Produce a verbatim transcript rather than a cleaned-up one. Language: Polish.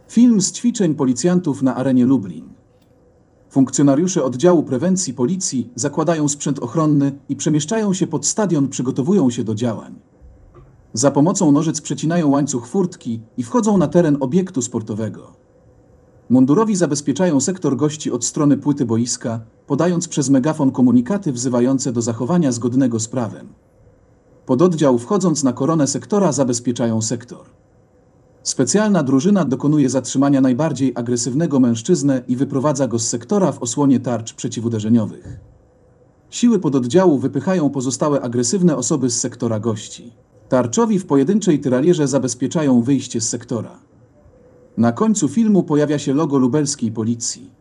Film z ćwiczeń policjantów na arenie Lublin. Funkcjonariusze oddziału prewencji policji zakładają sprzęt ochronny i przemieszczają się pod stadion, przygotowują się do działań. Za pomocą nożyc przecinają łańcuch furtki i wchodzą na teren obiektu sportowego. Mundurowi zabezpieczają sektor gości od strony płyty boiska, podając przez megafon komunikaty wzywające do zachowania zgodnego z prawem. Pododdział, wchodząc na koronę sektora, zabezpieczają sektor. Specjalna drużyna dokonuje zatrzymania najbardziej agresywnego mężczyznę i wyprowadza go z sektora w osłonie tarcz przeciwuderzeniowych. Siły pododdziału wypychają pozostałe agresywne osoby z sektora gości. Tarczowi w pojedynczej tyralierze zabezpieczają wyjście z sektora. Na końcu filmu pojawia się logo lubelskiej policji.